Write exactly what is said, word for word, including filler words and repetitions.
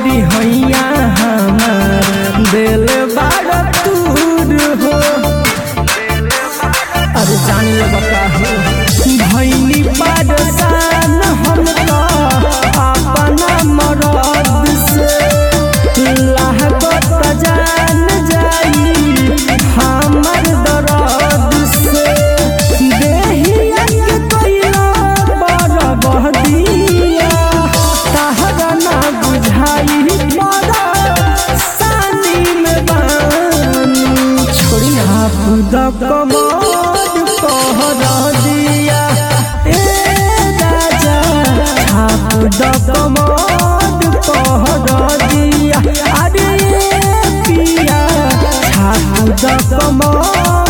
हैया हमार दिल बाड़ तूर हो। अरे जान ले बता हो भैनी परेशान हम तो अपना मरद से लागत जान जाई हमर दर्द से। देहिया के कोइला बड़ बहदिया तहरा ना बुझाई बड़ा सानी में बानी छोड़ी हाथ कमर कहरा दिया ए राजा हाथ कमर कहरा दिया। अरे पिया हाथ कमर